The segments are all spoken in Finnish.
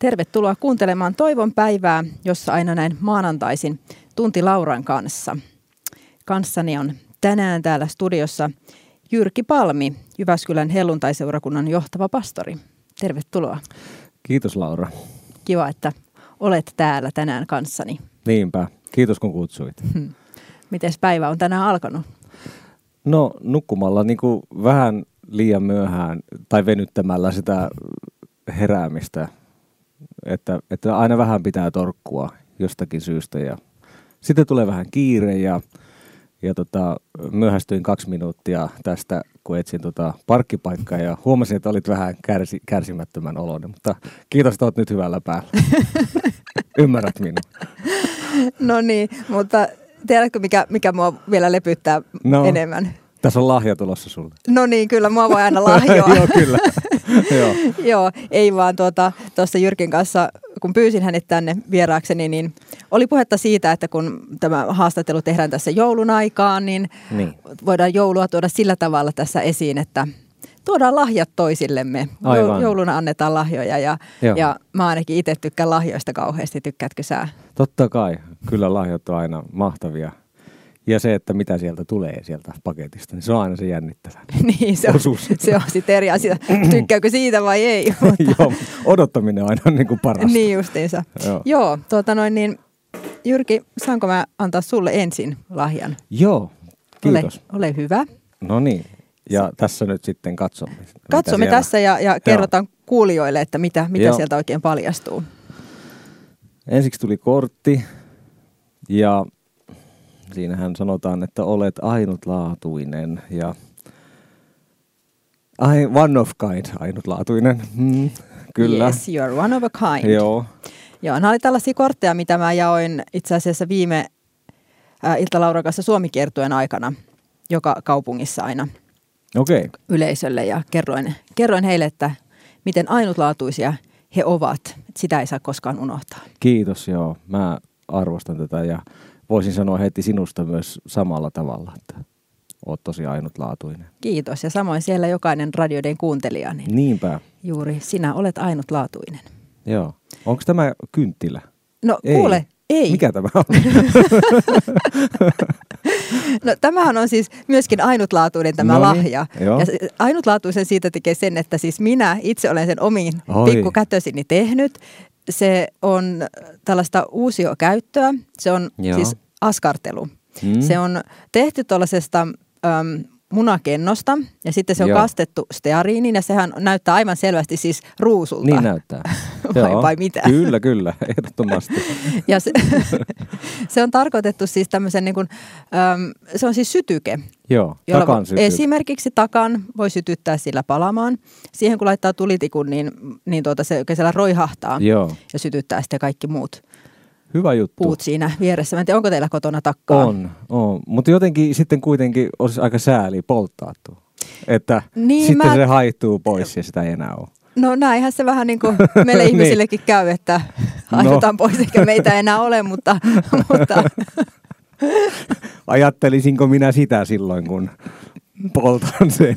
Tervetuloa kuuntelemaan Toivon päivää, jossa aina näin maanantaisin tunti Lauran kanssa. Kanssani on tänään täällä studiossa Jyrki Palmi, Jyväskylän helluntaiseurakunnan johtava pastori. Tervetuloa. Kiitos Laura. Kiva, että olet täällä tänään kanssani. Niinpä. Kiitos kun kutsuit. Mites päivä on tänään alkanut? No nukkumalla niin kuin vähän liian myöhään tai venyttämällä sitä heräämistä, että aina vähän pitää torkkua jostakin syystä ja sitten tulee vähän kiire ja myöhästyin 2 minuuttia tästä, kun etsin parkkipaikkaa ja huomasin, että olit vähän kärsimättömän oloinen, mutta kiitos, että olet nyt hyvällä päällä. Ymmärrät minua. No niin, mutta tiedätkö mikä mua vielä lepyttää enemmän? Tässä on lahja tulossa sulle. No niin, kyllä, mua voi aina lahjoa. Joo, kyllä. Joo, ei vaan tuossa Jyrkin kanssa, kun pyysin hänet tänne vieraakseni, niin oli puhetta siitä, että kun tämä haastattelu tehdään tässä joulun aikaan, niin voidaan joulua tuoda sillä tavalla tässä esiin, että tuodaan lahjat toisillemme. Jouluna annetaan lahjoja ja mä ainakin itse tykkään lahjoista kauheasti. Tykkäätkö sä? Totta kai. Kyllä lahjat on aina mahtavia. Ja se, että mitä sieltä tulee sieltä paketista, niin se on aina se jännittävä niin, se on sitten eri asia. Tykkääkö siitä vai ei? Joo, odottaminen on aina niin kuin parasta. Niin justiinsa. Joo, niin Jyrki, saanko mä antaa sulle ensin lahjan? Joo, kiitos. Ole hyvä. No niin, ja tässä nyt sitten katsomme. Katsomme tässä ja kerrotaan kuulijoille, että mitä sieltä oikein paljastuu. Ensiksi tuli kortti ja siinähän sanotaan, että olet ainutlaatuinen ja one of kind, ainutlaatuinen. Kyllä. Yes, you're one of a kind. Joo. Joo, nämä oli tällaisia kortteja, mitä mä jaoin itse asiassa viime Ilta-Lauran kanssa Suomi-kiertueen aikana joka kaupungissa aina yleisölle ja kerroin heille, että miten ainutlaatuisia he ovat. Sitä ei saa koskaan unohtaa. Kiitos, joo. Mä arvostan tätä ja voisin sanoa heti sinusta myös samalla tavalla, että oot tosi ainutlaatuinen. Kiitos ja samoin siellä jokainen radioiden kuuntelija. Niin niinpä. Juuri, sinä olet ainutlaatuinen. Joo. Onko tämä kynttilä? No kuule, ei. Mikä tämä on? No tämähän on siis myöskin ainutlaatuinen tämä lahja. Joo. Ja ainutlaatuisen siitä tekee sen, että siis minä itse olen sen omin pikkukätösini tehnyt. Se on tällaista uusiokäyttöä. Se on siis askartelu. Se on tehty tuollaisesta munakennosta ja sitten se on kastettu steariiniin ja sehän näyttää aivan selvästi siis ruusulta. Niin näyttää. vai mitä? Kyllä, ehdottomasti. Ja se on tarkoitettu siis tämmöisen niin kuin, se on siis sytyke. Joo, takan sytyke. Esimerkiksi takan voi sytyttää sillä palamaan. Siihen kun laittaa tulitikun, niin se oikein siellä roihahtaa ja sytyttää sitten kaikki muut. Hyvä juttu. Puut siinä vieressä. Mä en tiedä, onko teillä kotona takkaa? On. Mutta jotenkin sitten kuitenkin olisi aika sääli polttaa tuo. Että sitten se haihtuu pois ja sitä ei enää ole. No näinhän se vähän niin kuin meille ihmisillekin käy, että haihdutaan pois eikä meitä enää ole, mutta ajattelisinko minä sitä silloin, kun poltan sen?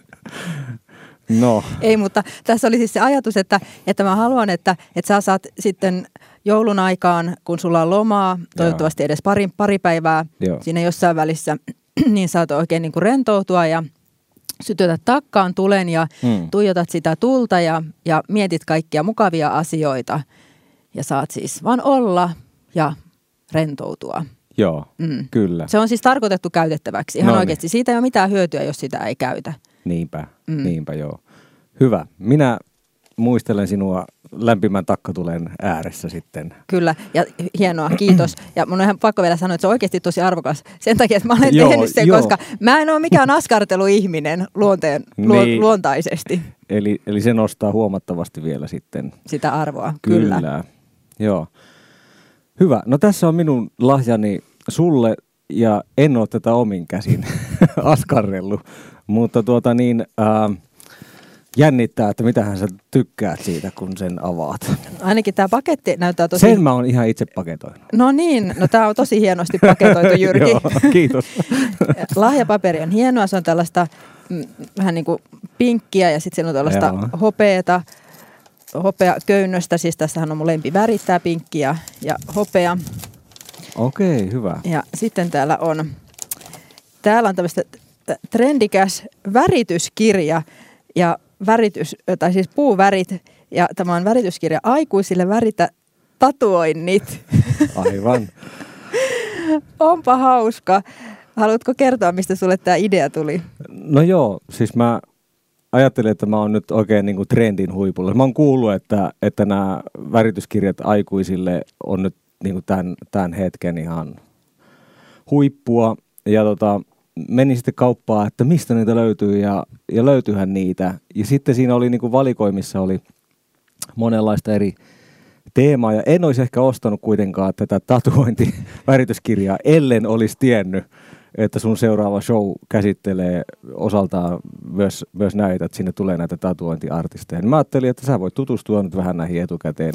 No. Ei, mutta tässä oli siis se ajatus, että mä haluan, että sä saat sitten joulun aikaan, kun sulla on lomaa, toivottavasti edes pari päivää siinä jossain välissä, niin saat oikein niin kuin rentoutua ja sytytät takkaan tulen ja tuijotat sitä tulta ja mietit kaikkia mukavia asioita ja saat siis vaan olla ja rentoutua. Joo, kyllä. Se on siis tarkoitettu käytettäväksi. Ihan oikeasti siitä ei ole mitään hyötyä, jos sitä ei käytä. Niinpä joo. Hyvä. Minä muistelen sinua lämpimän takkatulen ääressä sitten. Kyllä, ja hienoa, kiitos. Ja mun on ihan pakko vielä sanoa, että se on oikeasti tosi arvokas sen takia, että mä olen tehnyt sen, koska mä en ole mikään askarteluihminen luontaisesti. Eli se nostaa huomattavasti vielä sitten sitä arvoa, kyllä. Joo. Hyvä. No tässä on minun lahjani sulle ja en ole tätä omin käsin askarrellut, mutta jännittää, että mitähän sä tykkäät siitä, kun sen avaat. Ainakin tämä paketti näyttää tosi... Sen mä oon ihan itse paketoinut. No niin, tää on tosi hienosti paketoitu, Jyrki. Joo, kiitos. Lahjapaperi on hienoa, se on tällaista vähän niin kuin pinkkiä ja sitten siinä on tällaista hopeeta. hopeaköynnöstä, siis tässähän on mun lempivärit, tää pinkki ja hopea. Okei, hyvä. Ja sitten täällä on tämmöistä trendikäs värityskirja ja tai siis puuvärit. Ja tämä on värityskirja aikuisille väritä tatuoinnit. Aivan. Onpa hauska. Haluatko kertoa, mistä sulle tämä idea tuli? No joo, siis mä ajattelin, että mä oon nyt oikein niin kuin trendin huipulla. Mä oon kuullut, että nämä värityskirjat aikuisille on nyt niin kuin tämän hetken ihan huippua. Ja menin sitten kauppaan, että mistä niitä löytyy ja löytyyhän niitä. Ja sitten siinä oli niin kuin valikoimissa oli monenlaista eri teemaa. Ja en olisi ehkä ostanut kuitenkaan tätä tatuointivärityskirjaa, ellen olisi tiennyt, että sun seuraava show käsittelee osaltaan myös näitä, että sinne tulee näitä tatuointiartisteja. Mä ajattelin, että sä voit tutustua nyt vähän näihin etukäteen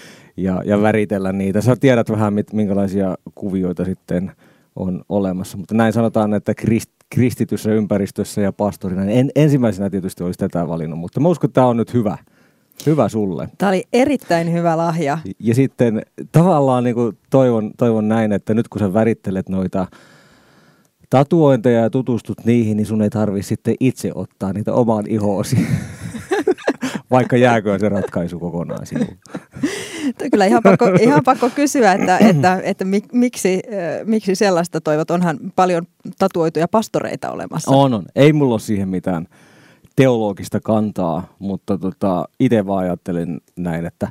ja väritellä niitä. Sä tiedät vähän, minkälaisia kuvioita sitten on olemassa. Mutta näin sanotaan, että kristityssä ympäristössä ja pastorina, niin ensimmäisenä tietysti olisi tätä valinnut, mutta mä uskon, että tämä on nyt hyvä. Hyvä sulle. Tämä oli erittäin hyvä lahja. Ja sitten tavallaan niin kuin toivon näin, että nyt kun sä värittelet noita tatuointeja ja tutustut niihin, niin sun ei tarvitse sitten itse ottaa niitä omaan ihoosi. Vaikka jääköön se ratkaisu kokonaan sinuun. Kyllä ihan pakko kysyä, että miksi sellaista toivot? Onhan paljon tatuoituja pastoreita olemassa. On. Ei mulla ole siihen mitään teologista kantaa, mutta itse vaan ajattelin näin, että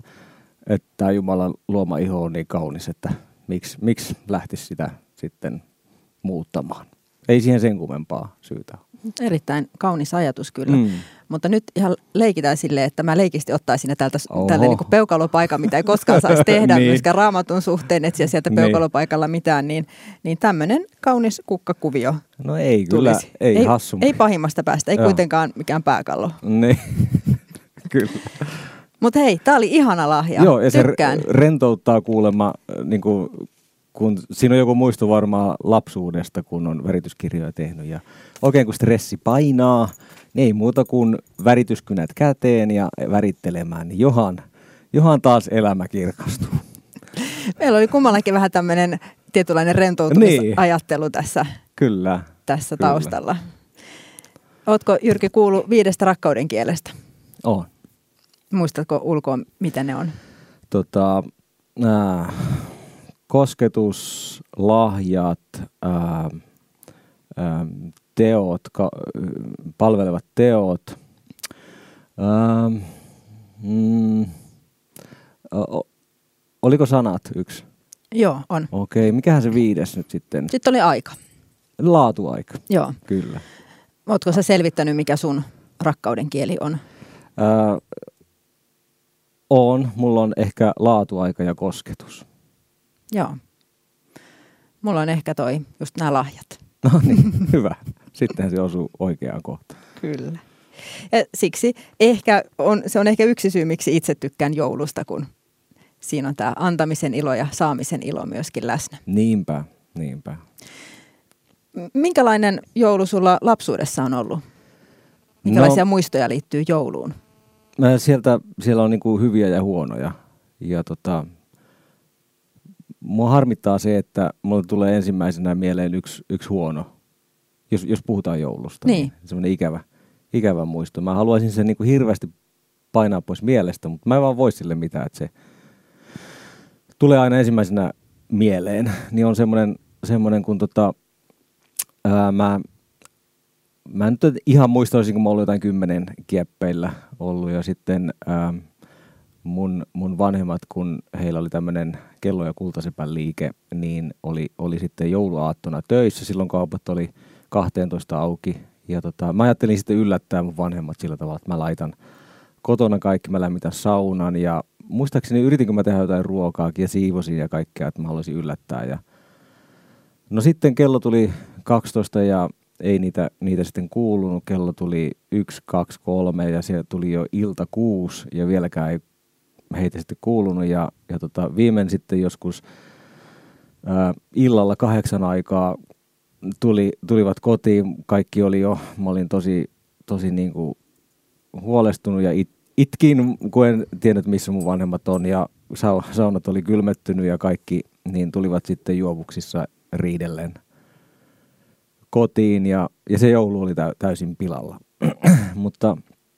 Jumalan luoma iho on niin kaunis, että miksi lähtisi sitä sitten muuttamaan. Ei siihen sen kummempaa syytä. Erittäin kaunis ajatus kyllä. Mutta nyt ihan leikitään silleen, että mä leikisti ottaisin tälle niin kuin peukalopaikan, mitä ei koskaan saisi tehdä niin. Myöskään Raamatun suhteen, etsiä sieltä peukalopaikalla mitään, niin tämmöinen kaunis kukkakuvio no ei kyllä, tulisi. ei hassu. Ei pahimmasta päästä, ei kuitenkaan mikään pääkallo. Niin, kyllä. Mutta hei, tää oli ihana lahja. Joo, ja tykkään. Se rentouttaa kuulemma, niin kuin, kun siinä on joku muisto varmaan lapsuudesta, kun on värityskirjoja tehnyt. Ja oikein kun stressi painaa, niin ei muuta kuin värityskynät käteen ja värittelemään, niin johan taas elämä kirkastuu. Meillä oli kummallakin vähän tämmöinen tietynlainen rentoutumisajattelu tässä, kyllä, tässä taustalla. Ootko, Jyrki, kuullut 5 rakkauden kielestä? Oon. Muistatko ulkoa, mitä ne on? Kosketus, lahjat, teot, palvelevat teot. Oliko sanat yksi? Joo, on. Okei, mikähän se 5 nyt sitten? Sitten oli aika. Laatuaika. Joo. Kyllä. Ootko sä selvittänyt, mikä sun rakkauden kieli on? Mulla on ehkä laatuaika ja kosketus. Joo. Mulla on ehkä just nämä lahjat. No niin, hyvä. Sittenhän se osuu oikeaan kohtaan. Kyllä. Ja siksi se on ehkä yksi syy, miksi itse tykkään joulusta, kun siinä on tämä antamisen ilo ja saamisen ilo myöskin läsnä. Niinpä. Minkälainen joulu sulla lapsuudessa on ollut? Minkälaisia muistoja liittyy jouluun? Siellä on niinku hyviä ja huonoja. Ja mua harmittaa se, että mulle tulee ensimmäisenä mieleen yksi huono, jos puhutaan joulusta. Niin. Semmoinen ikävä muisto. Mä haluaisin sen niinku hirveästi painaa pois mielestä, mutta mä en vaan voi sille mitään, että se tulee aina ensimmäisenä mieleen. Niin on semmoinen kun mä nyt ihan muistaisin, kun mä ollut jotain 10 kieppeillä ollut ja sitten mun vanhemmat, kun heillä oli tämmöinen kello- ja kultasepän liike, niin oli sitten jouluaattona töissä. Silloin kaupat oli 12 auki. Ja mä ajattelin sitten yllättää mun vanhemmat sillä tavalla, että mä laitan kotona kaikki, mä lämmitän saunan. Ja muistaakseni yritinkö mä tehdä jotain ruokaakin ja siivosin ja kaikkea, että mä haluaisin yllättää. No sitten kello tuli 12 ja ei niitä sitten kuulunut. Kello tuli 1, 2, 3 ja se tuli jo ilta 6 ja vieläkään ei heitä sitten kuulunut. Ja viimein sitten joskus illalla 8 aikaa tulivat kotiin. Kaikki oli jo, mä olin tosi niin kuin huolestunut ja itkin, kun en tiennyt, missä mun vanhemmat on, ja saunat oli kylmettynyt ja kaikki, niin tulivat sitten juovuksissa riidellen kotiin, ja se joulu oli täysin pilalla. mutta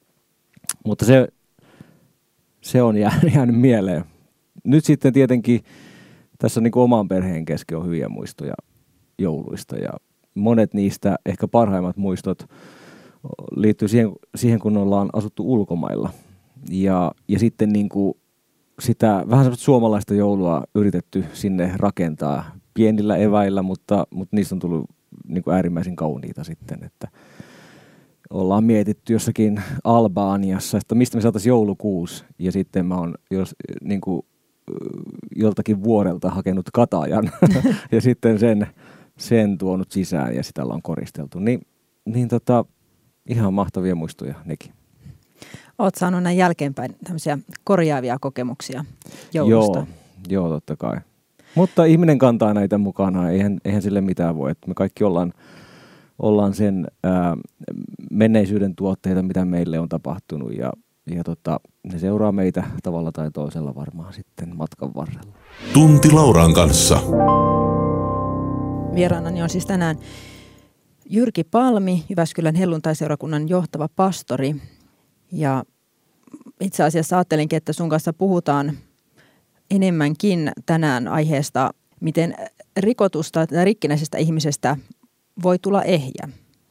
se on jäänyt mieleen. Nyt sitten tietenkin tässä niin kuin oman perheen kesken on hyviä muistoja jouluista, ja monet niistä ehkä parhaimmat muistot liittyy siihen, kun ollaan asuttu ulkomailla. Ja sitten niin kuin sitä vähän semmoista suomalaista joulua yritetty sinne rakentaa pienillä eväillä, mutta niistä on tullut niin kuin äärimmäisen kauniita sitten, että ollaan mietitty jossakin Albaaniassa, että mistä me saataisiin joulukuusi, ja sitten mä oon niin kuin joltakin vuorelta hakenut katajan ja sitten sen tuonut sisään ja sitä ollaan koristeltu. Ihan mahtavia muistoja nekin. Olet saanut näin jälkeenpäin tämmöisiä korjaavia kokemuksia joulusta. Joo, totta kai. Mutta ihminen kantaa näitä mukana, eihän sille mitään voi. Että me kaikki ollaan sen menneisyyden tuotteita, mitä meille on tapahtunut, ja ne seuraa meitä tavalla tai toisella varmaan sitten matkan varrella. Tunti Lauran kanssa. Vieraanani on siis tänään Jyrki Palmi, Jyväskylän helluntaiseurakunnan johtava pastori. Ja itse asiassa ajattelinkin, että sun kanssa puhutaan enemmänkin tänään aiheesta, miten rikotusta tai rikkinäisestä ihmisestä voi tulla ehjä.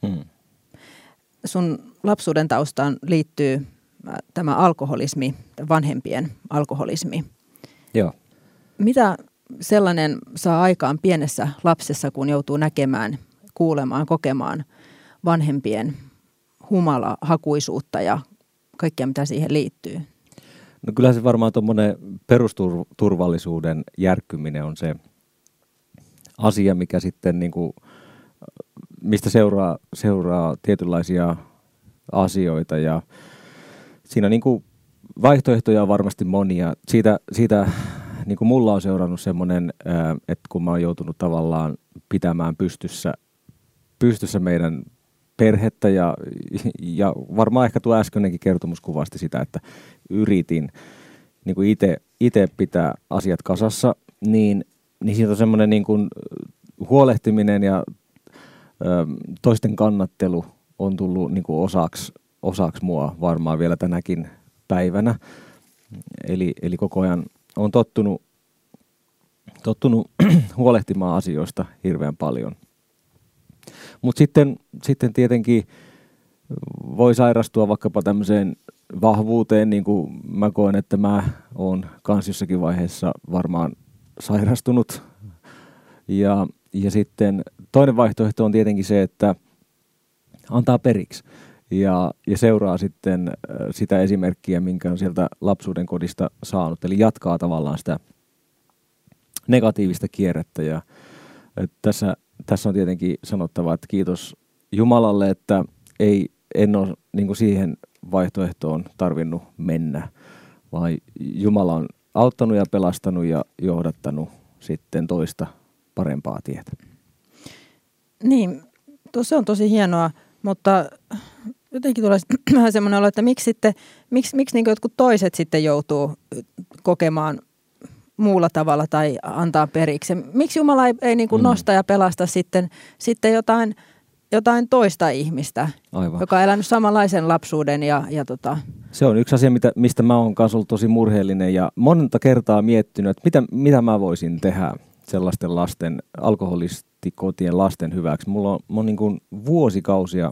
Sun lapsuuden taustaan liittyy tämä alkoholismi, vanhempien alkoholismi. Joo. Mitä sellainen saa aikaan pienessä lapsessa, kun joutuu näkemään, kuulemaan, kokemaan vanhempien humalahakuisuutta ja kaikkea, mitä siihen liittyy? No kyllä se varmaan tuommoinen perusturvallisuuden järkkyminen on se asia, mikä sitten niinku, mistä seuraa tietynlaisia asioita, ja siinä niinku vaihtoehtoja on varmasti monia. Siitä niin kuin mulla on seurannut semmoinen, että kun mä oon joutunut tavallaan pitämään pystyssä meidän perhettä, ja varmaan ehkä tuo äskeinenkin kertomus kuvasti sitä, että yritin niin kuin itse pitää asiat kasassa, niin siitä on semmoinen niin kuin huolehtiminen ja toisten kannattelu on tullut niin kuin osaksi mua varmaan vielä tänäkin päivänä. Eli koko ajan olen tottunut huolehtimaan asioista hirveän paljon. Mutta sitten tietenkin voi sairastua vaikkapa tämmöiseen vahvuuteen, niin kuin mä koen, että mä oon kans jossakin vaiheessa varmaan sairastunut. Ja sitten toinen vaihtoehto on tietenkin se, että antaa periksi ja seuraa sitten sitä esimerkkiä, minkä on sieltä lapsuuden kodista saanut. Eli jatkaa tavallaan sitä negatiivista kierrettä. Ja tässä on tietenkin sanottava, että kiitos Jumalalle, että en ole niin kuin siihen vaihtoehtoon tarvinnut mennä, vaan Jumala on auttanut ja pelastanut ja johdattanut sitten toista parempaa tietä. Niin, se on tosi hienoa, mutta jotenkin tulee vähän semmoinen olo, että miksi niin jotkut toiset sitten joutuu kokemaan muulla tavalla tai antaa periksi. Miksi Jumala ei niin kuin nosta ja pelasta sitten jotain toista ihmistä, Aivan. joka on elänyt samanlaisen lapsuuden Se on yksi asia, mistä mä oon kanssa ollut tosi murheellinen ja monta kertaa miettinyt, että mitä mä voisin tehdä sellaisten lasten, alkoholistikotien lasten hyväksi. Mulla on niin kuin vuosikausia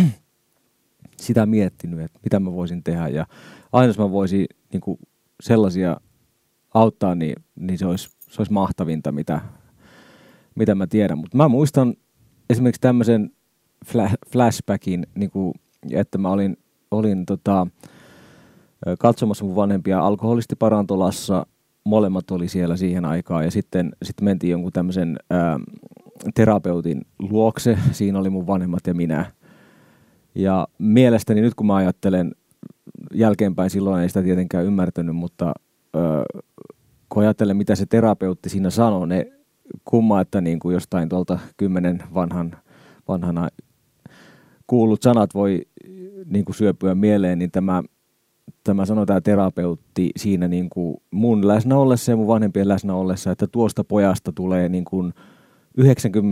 sitä miettinyt, että mitä mä voisin tehdä, ja aina jos mä voisin niin kuin sellaisia auttaa, niin se olisi mahtavinta, mitä mä tiedän. Mutta mä muistan esimerkiksi tämmöisen flashbackin, niin kuin, että mä olin katsomassa mun vanhempia alkoholistiparantolassa. Molemmat oli siellä siihen aikaan, ja sitten mentiin jonkun tämmöisen terapeutin luokse. Siinä oli mun vanhemmat ja minä. Ja mielestäni nyt kun mä ajattelen jälkeenpäin, silloin ei sitä tietenkään ymmärtänyt, mutta kun ajattelen mitä se terapeutti siinä sanoi, ne kumma, että niin kuin jostain tuolta 10 vanhana kuullut sanat voi niin kuin syöpyä mieleen, niin tämä tämä terapeutti siinä niin kuin mun läsnä ollessa ja mun vanhempien läsnä ollessa, että tuosta pojasta tulee niin kuin 99%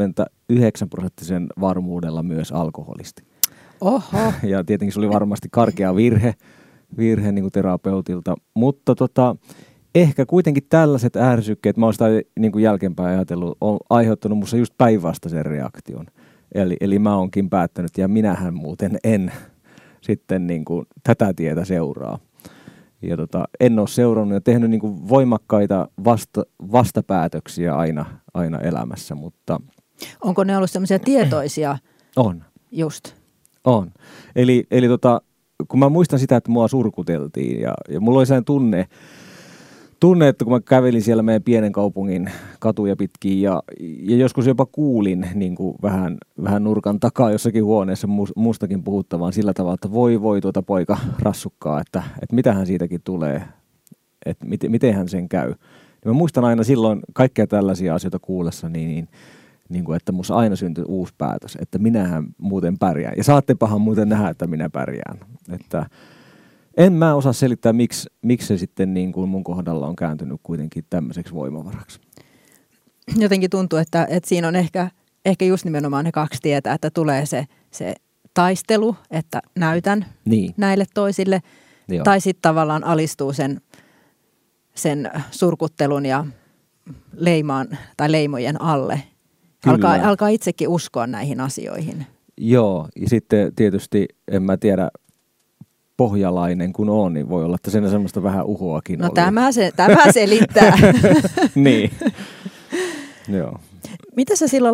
varmuudella myös alkoholisti. Oho. Ja tietenkin se oli varmasti karkea virhe niin kuin terapeutilta, mutta ehkä kuitenkin tällaiset ärsykkeet, mä oon sitä niin kuin jälkeenpäin ajatellut, on aiheuttanut musta just päinvastaisen reaktion. Eli mä oonkin päättänyt, ja minähän muuten en sitten niin kuin tätä tietä seuraa. Ja en ole seurannut ja tehnyt niin kuin voimakkaita vastapäätöksiä aina elämässä, mutta... Onko ne ollut semmoisia tietoisia? On. Just. On. Eli kun mä muistan sitä, että mua surkuteltiin ja mulla oli sellainen tunne, että kun mä kävelin siellä meidän pienen kaupungin katuja pitkin ja joskus jopa kuulin niin kuin vähän nurkan takaa jossakin huoneessa mustakin puhuttavan sillä tavalla, että voi tuota poika rassukkaa, että mitähän siitäkin tulee, että miten hän sen käy. Ja mä muistan aina silloin kaikkea tällaisia asioita kuullessa, niin kuin, että musta aina syntyi uusi päätös, että minähän muuten pärjään. Ja saattepahan muuten nähdä, että minä pärjään. Että en mä osaa selittää, miksi se sitten niin kuin mun kohdalla on kääntynyt kuitenkin tämmöiseksi voimavaraksi. Jotenkin tuntuu, että siinä on ehkä just nimenomaan ne kaksi tietä, että tulee se taistelu, että näytän näille toisille, Joo. Tai sitten tavallaan alistuu sen surkuttelun ja leimojen alle. Alkaa itsekin uskoa näihin asioihin. Joo, ja sitten tietysti en mä tiedä, pohjalainen kun on, niin voi olla, että siinä semmoista vähän uhoakin oli. Tämä selittää. Niin. Joo. Miten sä silloin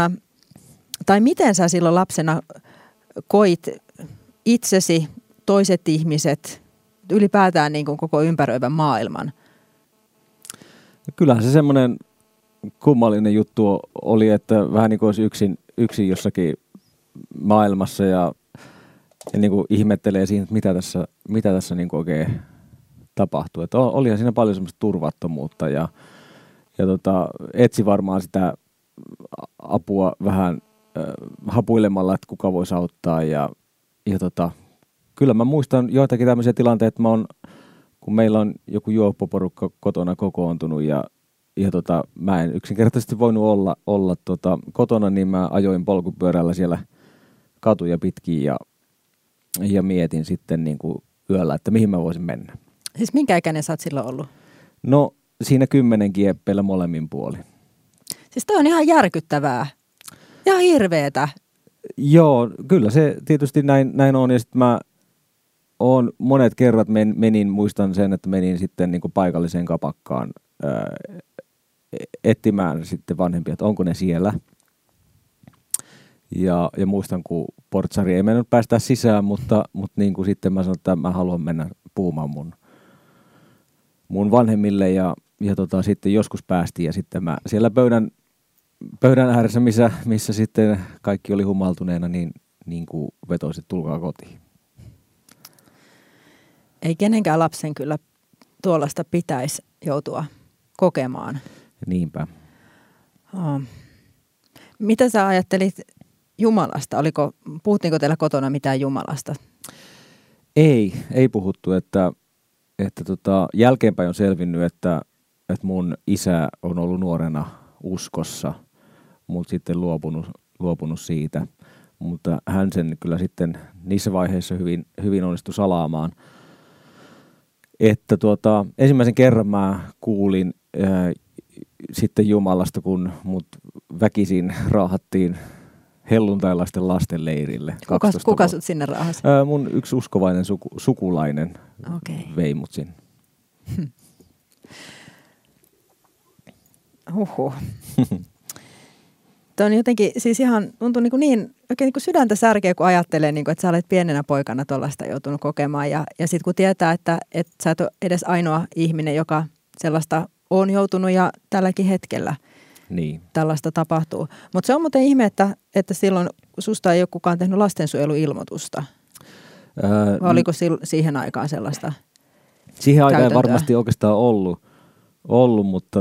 lapsena koit itsesi, toiset ihmiset, ylipäätään niin kuin koko ympäröivän maailman? Kyllähän se semmoinen kummallinen juttu oli, että vähän niin kuin olisi yksin jossakin maailmassa ja niin kuin ihmettelee siinä, että mitä tässä niin kuin oikein tapahtuu. Että olihan siinä paljon semmoista turvattomuutta ja etsi varmaan sitä apua vähän hapuilemalla, että kuka voisi auttaa. Ja kyllä mä muistan joitakin tämmöisiä tilanteita, että kun meillä on joku juoppoporukka kotona kokoontunut ja mä en yksinkertaisesti voinut olla kotona, niin mä ajoin polkupyörällä siellä katuja pitkin ja mietin sitten niin kuin yöllä, että mihin mä voisin mennä. Siis minkä ikäinen sä oot silloin ollut? No siinä 10 kieppeillä molemmin puolin. Siis toi on ihan järkyttävää. Ja hirveetä. Joo, kyllä se tietysti näin on. Ja sitten mä oon monet kerrat muistan sen, että menin sitten niin kuin paikalliseen kapakkaan etsimään sitten vanhempia, että onko ne siellä. Ja muistan, kun portsari ei mennyt päästä sisään, mutta niin kuin sitten mä sanoin, että mä haluan mennä puhumaan mun vanhemmille ja sitten joskus päästiin ja sitten mä siellä pöydän ääressä, missä sitten kaikki oli humaltuneena, niin kuin vetoisin, että tulkaa kotiin. Ei kenenkään lapsen kyllä tuollaista pitäisi joutua kokemaan. Niinpä. Mitä sä ajattelit Jumalasta? Puhuttiinko teillä kotona mitään Jumalasta? Ei puhuttu, että jälkeenpäin on selvinnyt, että mun isä on ollut nuorena uskossa, mutta sitten luopunut siitä. Mutta hän sen kyllä sitten niissä vaiheissa hyvin onnistui salaamaan. Että ensimmäisen kerran mä kuulin sitten Jumalasta, kun mut väkisin raahattiin helluntailaisten lasten leirille. Kuka sut sinne raahasi? Mun yksi uskovainen sukulainen vei mut sinne. Huhhuh. Tuo on jotenkin siis ihan tuntuu niin oikein niin kuin sydäntä särkeä, kun ajattelee, niin kuin, että sä olet pienenä poikana tuollaista joutunut kokemaan. Ja sitten kun tietää, että sä et ole edes ainoa ihminen, joka sellaista on joutunut ja tälläkin hetkellä tällaista tapahtuu. Mutta se on muuten ihme, että silloin susta ei ole kukaan tehnyt lastensuojeluilmoitusta. Vai oliko siihen aikaan sellaista siihen aikaan ei varmasti oikeastaan ollut mutta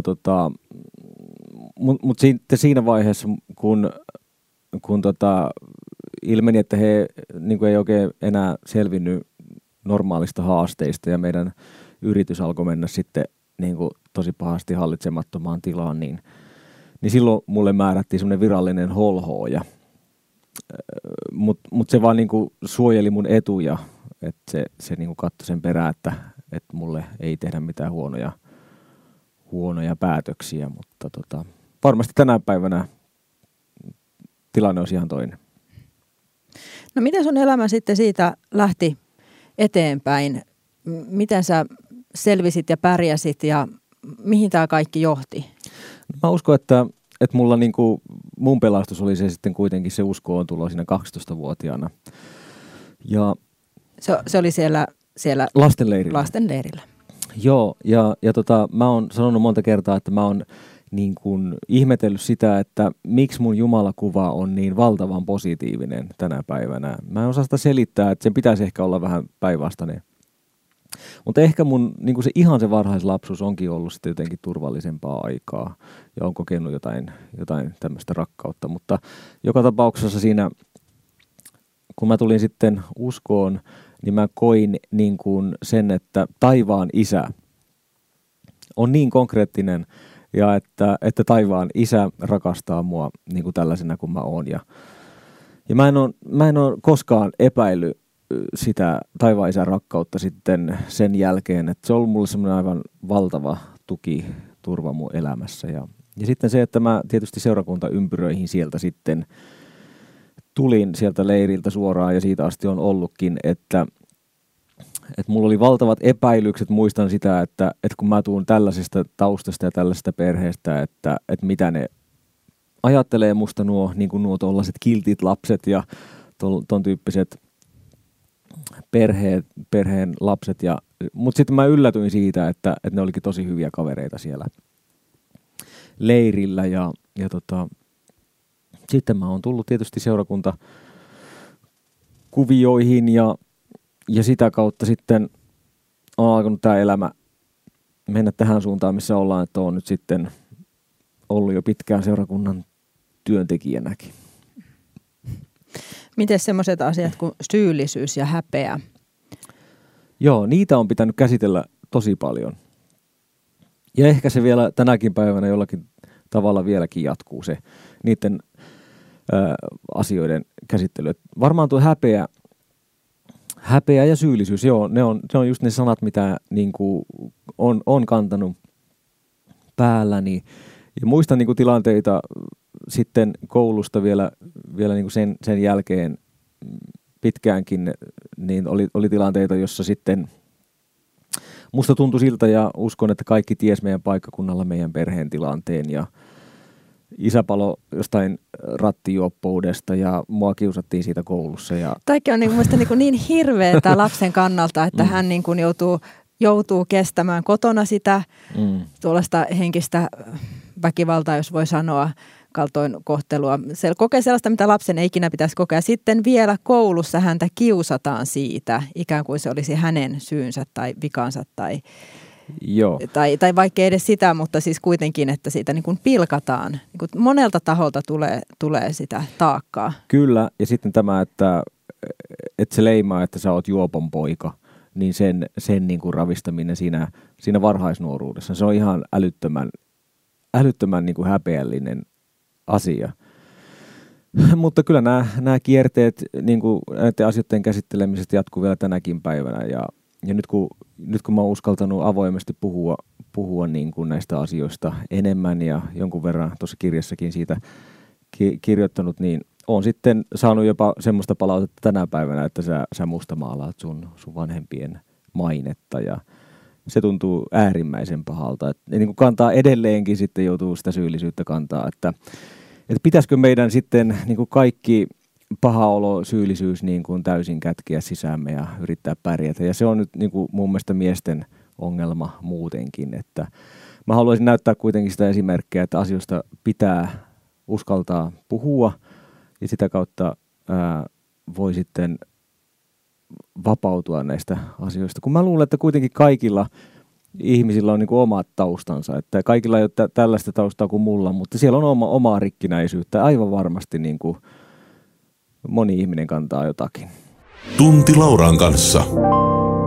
Mutta sitten siinä vaiheessa, kun ilmeni, että he niin kuin ei oikein enää selvinnyt normaalista haasteista ja meidän yritys alkoi mennä sitten niin kuin tosi pahasti hallitsemattomaan tilaan, niin silloin mulle määrättiin semmoinen virallinen holhooja. Mut se vaan niin kuin suojeli mun etuja, että se niin kuin katsoi sen perään, että mulle ei tehdä mitään huonoja päätöksiä, mutta varmasti tänä päivänä tilanne on ihan toinen. No miten sun elämä sitten siitä lähti eteenpäin? Miten sä selvisit ja pärjäsit ja mihin tämä kaikki johti? Mä uskon, että mulla niinku, mun pelastus oli se sitten kuitenkin se uskoon tulo siinä 12-vuotiaana. Ja se oli siellä lastenleirillä. Joo, ja mä oon sanonut monta kertaa, että mä oon niin kuin ihmetellyt sitä, että miksi mun jumalakuva on niin valtavan positiivinen tänä päivänä. Mä en osaa sitä selittää, että sen pitäisi ehkä olla vähän päinvastainen. Mutta ehkä mun niin kuin se varhaislapsuus onkin ollut sitten jotenkin turvallisempaa aikaa ja on kokenut jotain tämmöistä rakkautta. Mutta joka tapauksessa siinä, kun mä tulin sitten uskoon, niin mä koin niin kuin sen, että taivaan Isä on niin konkreettinen ja että taivaan Isä rakastaa mua niin kuin tällaisena kuin mä oon. Ja mä en ole koskaan epäillyt sitä taivaan Isän rakkautta sitten sen jälkeen, että se on ollut mulle semmoinen aivan valtava tuki, turva mun elämässä. Ja sitten se, että mä tietysti seurakuntaympyröihin sieltä sitten tulin sieltä leiriltä suoraan ja siitä asti on ollutkin, että mulla oli valtavat epäilykset, muistan sitä, että kun mä tuun tällaisesta taustasta ja tällaisesta perheestä, että mitä ne ajattelee musta nuo tollaiset kiltit lapset ja ton tyyppiset perheen lapset. Mutta sitten mä yllätyin siitä, että ne olikin tosi hyviä kavereita siellä leirillä ja sitten mä oon tullut tietysti seurakuntakuvioihin ja sitä kautta sitten on alkanut tämä elämä mennä tähän suuntaan, missä ollaan, että on nyt sitten ollut jo pitkään seurakunnan työntekijänäkin. Miten semmoiset asiat kuin syyllisyys ja häpeä? Joo, niitä on pitänyt käsitellä tosi paljon. Ja ehkä se vielä tänäkin päivänä jollakin tavalla vieläkin jatkuu se niiden asioiden käsittely. Varmaan tuo häpeä ja syyllisyys, joo, ne on just ne sanat, mitä niin kuin on kantanut päälläni. Ja muistan niin kuin tilanteita sitten koulusta vielä niin kuin sen jälkeen pitkäänkin, niin oli tilanteita, jossa sitten musta tuntui siltä ja uskon, että kaikki ties meidän paikkakunnalla meidän perheen tilanteen ja isä palo jostain rattijuoppoudesta ja mua kiusattiin siitä koulussa. Kaikki on niin hirveetä lapsen kannalta, että hän niin kuin joutuu kestämään kotona sitä tuollaista henkistä väkivaltaa, jos voi sanoa, kaltoinkohtelua. Se kokee sellaista, mitä lapsen ei ikinä pitäisi kokea. Sitten vielä koulussa häntä kiusataan siitä, ikään kuin se olisi hänen syynsä tai vikansa tai vaikka edes sitä, mutta siis kuitenkin, että siitä niin kuin pilkataan. Niin kuin monelta taholta tulee sitä taakkaa. Kyllä, ja sitten tämä, että se leimaa, että sä oot juopon poika, niin sen niin kuin ravistaminen siinä varhaisnuoruudessa, se on ihan älyttömän niin kuin häpeällinen asia. Mutta kyllä nämä kierteet, niin kuin näiden asioiden käsittelemiset jatkuu vielä tänäkin päivänä. Ja nyt kun mä oon uskaltanut avoimesti puhua niin kuin näistä asioista enemmän ja jonkun verran tuossa kirjassakin siitä kirjoittanut, niin oon sitten saanut jopa semmoista palautetta tänä päivänä, että sä mustamaalaat sun vanhempien mainetta ja se tuntuu äärimmäisen pahalta. Et niin kuin kantaa edelleenkin sitten joutuu sitä syyllisyyttä kantaa, että pitäisikö meidän sitten niin kuin kaikki paha olo, syyllisyys niin kuin täysin kätkeä sisäämme ja yrittää pärjätä. Ja se on nyt niin kuin mun mielestä miesten ongelma muutenkin, että mä haluaisin näyttää kuitenkin sitä esimerkkiä, että asioista pitää uskaltaa puhua ja sitä kautta voi sitten vapautua näistä asioista. Kun mä luulen, että kuitenkin kaikilla ihmisillä on niin kuin omat taustansa, että kaikilla ei ole tällaista taustaa kuin mulla, mutta siellä on omaa rikkinäisyyttä. Aivan varmasti niin kuin moni ihminen kantaa jotakin. Tunti Lauran kanssa.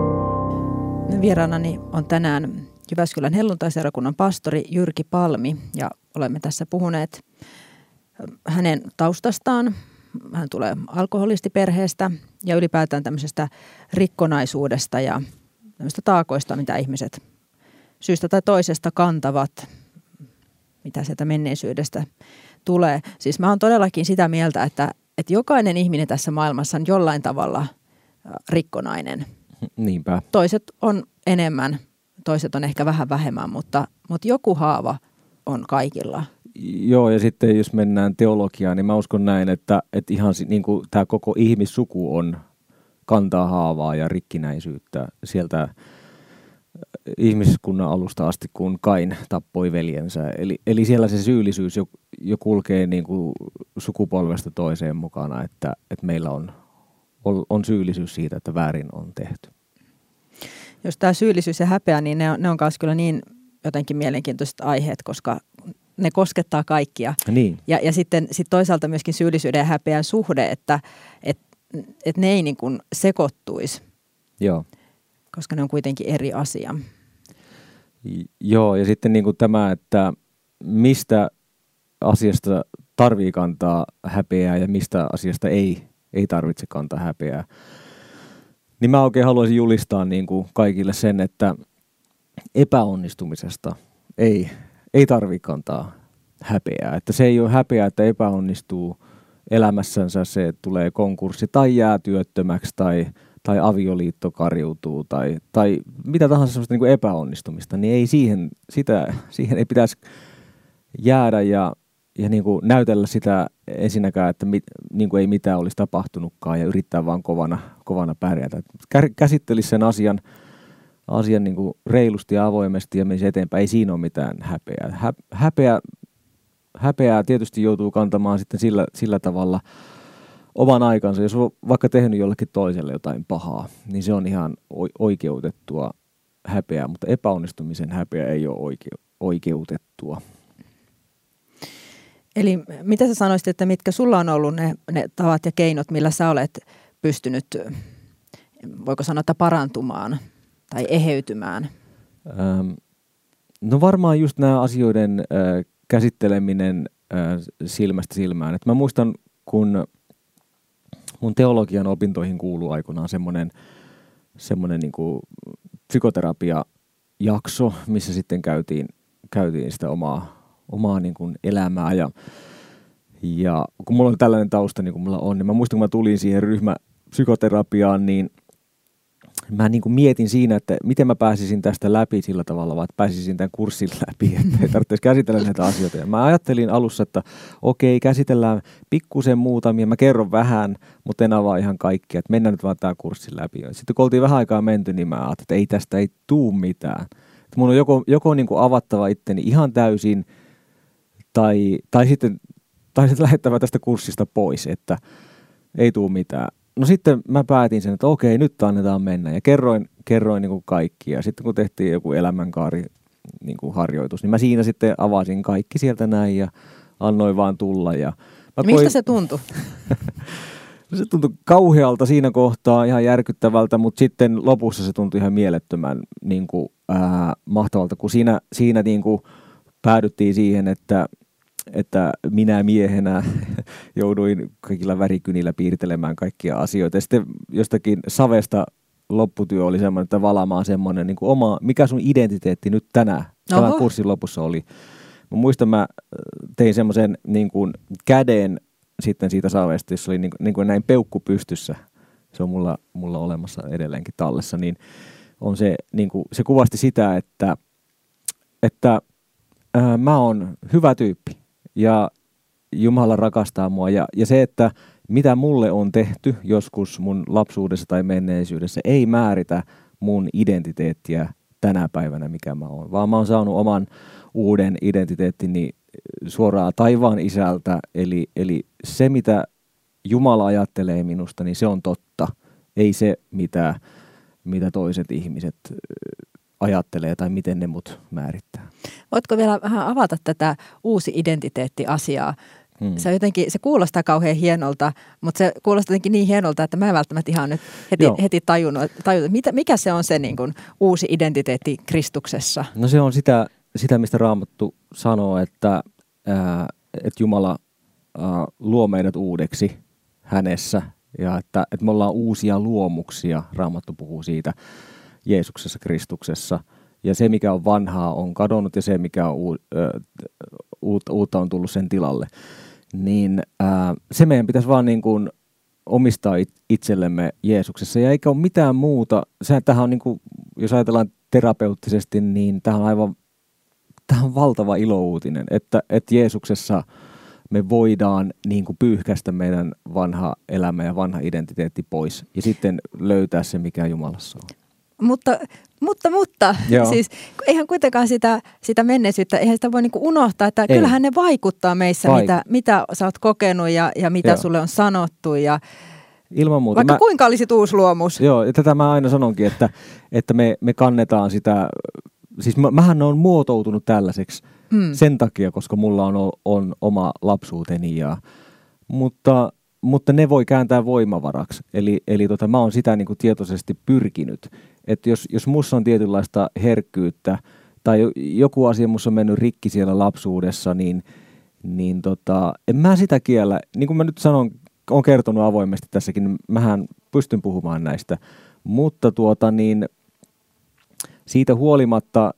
Vieraanani on tänään Jyväskylän helluntaiseurakunnan pastori Jyrki Palmi ja olemme tässä puhuneet hänen taustastaan. Hän tulee alkoholistiperheestä ja ylipäätään tämmöisestä rikkonaisuudesta ja tämmöistä taakoista, mitä ihmiset syystä tai toisesta kantavat, mitä sieltä menneisyydestä tulee. Siis mä oon todellakin sitä mieltä, että jokainen ihminen tässä maailmassa on jollain tavalla rikkonainen. Niinpä. Toiset on enemmän, toiset on ehkä vähän vähemmän, mutta joku haava on kaikilla. Joo, ja sitten jos mennään teologiaan, niin mä uskon näin, että ihan niin kuin tämä koko ihmissuku kantaa haavaa ja rikkinäisyyttä sieltä ihmiskunnan alusta asti, kun Kain tappoi veljensä. Eli siellä se syyllisyys jo kulkee niin kuin sukupolvesta toiseen mukana, että meillä on syyllisyys siitä, että väärin on tehty. Jos tämä syyllisyys ja häpeä, niin ne on myös kyllä niin jotenkin mielenkiintoiset aiheet, koska ne koskettaa kaikkia. Niin. Ja sitten toisaalta myöskin syyllisyyden ja häpeän suhde, että ne ei niin kuin sekoittuisi. Joo. Koska ne on kuitenkin eri asia. Joo, ja sitten niin kuin tämä, että mistä asiasta tarvii kantaa häpeää ja mistä asiasta ei tarvitse kantaa häpeää. Niin mä oikein haluaisin julistaa niin kuin kaikille sen, että epäonnistumisesta ei tarvitse kantaa häpeää. Että se ei ole häpeää, että epäonnistuu elämässänsä, se että tulee konkurssi tai jää työttömäksi tai avioliitto kariutuu tai mitä tahansa sellaista niin kuin epäonnistumista, niin ei siihen ei pitäisi jäädä ja niin kuin näytellä sitä ensinnäkään, että niin kuin ei mitään olisi tapahtunutkaan ja yrittää vaan kovana pärjätä. Käsittelisi sen asian niin kuin reilusti ja avoimesti ja menisi eteenpäin. Ei siinä ole mitään häpeää. Häpeää tietysti joutuu kantamaan sitten sillä tavalla oman aikansa. Jos on vaikka tehnyt jollekin toiselle jotain pahaa, niin se on ihan oikeutettua häpeää, mutta epäonnistumisen häpeä ei ole oikeutettua. Eli mitä sä sanoisit, että mitkä sulla on ollut ne tavat ja keinot, millä sä olet pystynyt, voiko sanoa, että parantumaan tai eheytymään? No varmaan just nämä asioiden käsitteleminen silmästä silmään. Et mä muistan, kun mun teologian opintoihin kuului aikoinaan semmoinen niin kuin psykoterapiajakso, missä sitten käytiin sitä omaa niin kuin elämää ja kun mulla on tällainen tausta, niin kuin mulla on, niin mä muistan, kun mä tulin siihen ryhmäpsykoterapiaan, niin mä niin kuin mietin siinä, että miten mä pääsisin tästä läpi sillä tavalla, vaan että pääsisin tämän kurssin läpi, että ei tarvitsisi käsitellä näitä asioita. Ja mä ajattelin alussa, että okei, käsitellään pikkusen muutamia, mä kerron vähän, mutta en avaa ihan kaikkia, että mennään nyt vaan tämä kurssi läpi. Sitten kun oltiin vähän aikaa menty, niin mä ajattelin, että ei tästä ei tuu mitään. Että mun on joko niin kuin avattava itteni ihan täysin, tai sitten lähettävä tästä kurssista pois, että ei tuu mitään. No sitten mä päätin sen, että okei, nyt annetaan mennä ja kerroin niin kuin kaikki. Ja sitten kun tehtiin joku elämänkaari niin kuin harjoitus, niin mä siinä sitten avasin kaikki sieltä näin ja annoin vaan tulla. Mistä se tuntui? Se tuntui kauhealta siinä kohtaa, ihan järkyttävältä, mutta sitten lopussa se tuntui ihan mielettömän niin kuin, mahtavalta, kun siinä niin kuin päädyttiin siihen, että minä miehenä jouduin kaikilla värikynillä piirtelemään kaikkia asioita. Ja sitten jostakin savesta lopputyö oli semmoinen, että valaamaan semmoinen niin kuin oma, mikä sun identiteetti nyt tämän kurssin lopussa oli. Mä muistan, mä tein semmoisen niin kuin käden sitten siitä savesta, jossa oli niin kuin näin peukku pystyssä. Se on mulla olemassa edelleenkin tallessa. Niin on se, niin kuin, se kuvasti sitä, että mä oon hyvä tyyppi. Ja Jumala rakastaa mua. Ja se, että mitä mulle on tehty joskus mun lapsuudessa tai menneisyydessä, ei määritä mun identiteettiä tänä päivänä, mikä mä oon. Vaan mä oon saanut oman uuden identiteettini suoraan taivaan isältä. Eli se, mitä Jumala ajattelee minusta, niin se on totta. Ei se, mitä toiset ihmiset ajattelee tai miten ne mut määrittää. Voitko vielä vähän avata tätä uusi identiteetti-asiaa? se kuulostaa kauhean hienolta, mutta se kuulostaa jotenkin niin hienolta, että mä en välttämättä ihan nyt heti tajunnut, mikä se on se niin kuin uusi identiteetti Kristuksessa. No se on sitä mistä Raamattu sanoo, että Jumala luo meidät uudeksi hänessä ja että me ollaan uusia luomuksia. Raamattu puhuu siitä Jeesuksessa, Kristuksessa. Ja se, mikä on vanhaa, on kadonnut ja se, mikä on uutta on tullut sen tilalle. Niin se meidän pitäisi vaan niin kuin omistaa itsellemme Jeesuksessa. Ja eikä ole mitään muuta. Tämähän on niin kuin, jos ajatellaan terapeuttisesti, niin tämä on valtava ilouutinen, että Jeesuksessa me voidaan niin kuin pyyhkäistä meidän vanha elämä ja vanha identiteetti pois ja sitten löytää se, mikä Jumalassa on. Mutta siis eihän kuitenkaan sitä menneisyyttä, eihän sitä voi niinku unohtaa, että kyllähän ne vaikuttaa meissä, mitä sä oot kokenut ja mitä sulle on sanottu ja ilman muuta. Vaikka kuinka olisit uusi luomus. Joo, ja tätä mä aina sanonkin, että me kannetaan sitä, siis mähän on muotoutunut tällaiseksi sen takia, koska mulla on oma lapsuuteni mutta ne voi kääntää voimavaraksi. Eli mä oon sitä niin kuin tietoisesti pyrkinyt. Että jos musta on tietynlaista herkkyyttä tai joku asia musta on mennyt rikki siellä lapsuudessa, niin en mä sitä kiellä. Niin kuin mä nyt olen kertonut avoimesti tässäkin, niin mähän pystyn puhumaan näistä. Mutta siitä huolimatta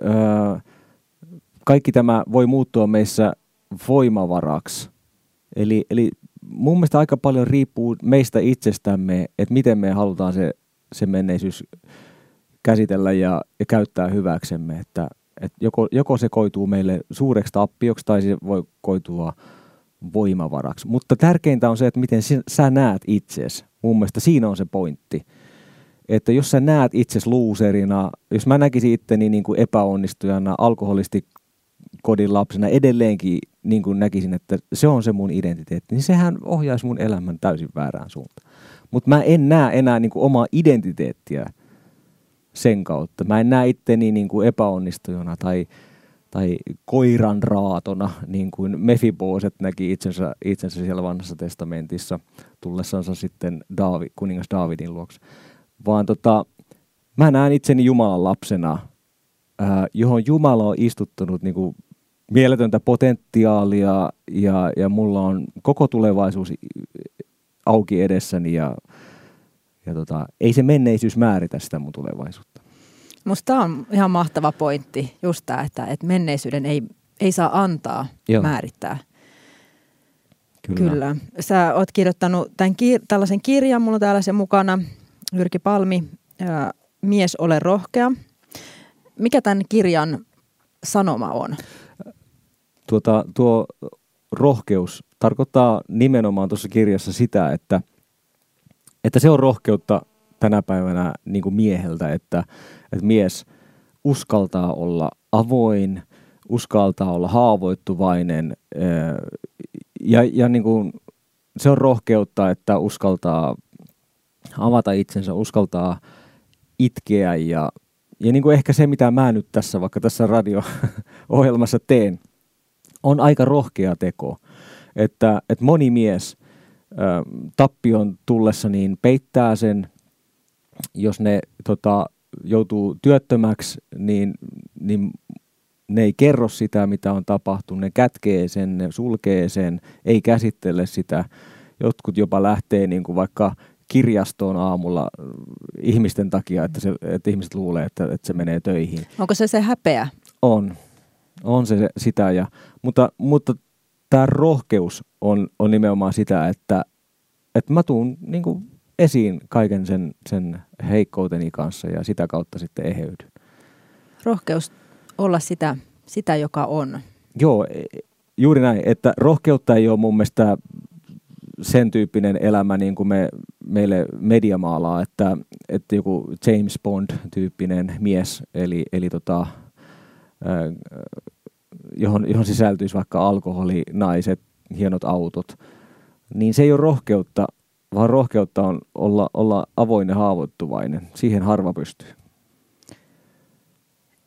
kaikki tämä voi muuttua meissä voimavaraksi. Eli mun mielestä aika paljon riippuu meistä itsestämme, että miten me halutaan se menneisyys käsitellä ja käyttää hyväksemme. Että joko se koituu meille suureksi tappioksi tai se voi koitua voimavaraksi. Mutta tärkeintä on se, että miten sä näet itsesi. Mun mielestä siinä on se pointti. Että jos sä näet itsesi loserina, jos mä näkisin itteni niin kuin epäonnistujana, alkoholistikodin lapsena, edelleenkin niin kuin näkisin, että se on se mun identiteetti, niin sehän ohjaisi mun elämän täysin väärään suuntaan. Mutta mä en näe enää niin kuin omaa identiteettiä sen kautta. Mä en näe itteni niin kuin epäonnistujana tai koiranraatona, niin kuin Mefiboset näki itsensä siellä vanhassa testamentissa tullessansa sitten kuningas Daavidin luokse. Vaan mä näen itseni Jumalan lapsena, johon Jumala on istuttanut niin kuin mieletöntä potentiaalia ja mulla on koko tulevaisuus auki edessäni ja ei se menneisyys määritä sitä mun tulevaisuutta. Musta on ihan mahtava pointti just tämä, että menneisyyden ei saa antaa määrittää. Kyllä. Sä oot kirjoittanut tällaisen kirjan, mulla on täällä se mukana, Jyrki Palmi, Mies ole rohkea. Mikä tämän kirjan sanoma on? Tuo rohkeus tarkoittaa nimenomaan tuossa kirjassa sitä, että se on rohkeutta tänä päivänä niin kuin mieheltä, että mies uskaltaa olla avoin, uskaltaa olla haavoittuvainen ja niin kuin se on rohkeutta, että uskaltaa avata itsensä, uskaltaa itkeä ja niin kuin ehkä se, mitä mä nyt vaikka tässä radio-ohjelmassa teen, on aika rohkea teko. Että moni mies tappion tullessa niin peittää sen, jos ne joutuu työttömäksi, niin ne ei kerro sitä, mitä on tapahtunut. Ne kätkee sen, ne sulkee sen, ei käsittele sitä. Jotkut jopa lähtee niin kuin vaikka kirjastoon aamulla ihmisten takia, että ihmiset luulee, että se menee töihin. Onko se häpeä? On se sitä. Mutta tämä rohkeus on nimenomaan sitä, että mä tuun niin kuin esiin kaiken sen heikkouteni kanssa ja sitä kautta sitten eheydyn. Rohkeus olla sitä, joka on. Joo, juuri näin, että rohkeutta ei ole mun mielestä sen tyyppinen elämä, niin kuin meille media maalaa, että joku James Bond-tyyppinen mies, eli johon sisältyisi vaikka alkoholi, naiset, hienot autot, niin se ei ole rohkeutta, vaan rohkeutta on olla avoin ja haavoittuvainen. Siihen harva pystyy.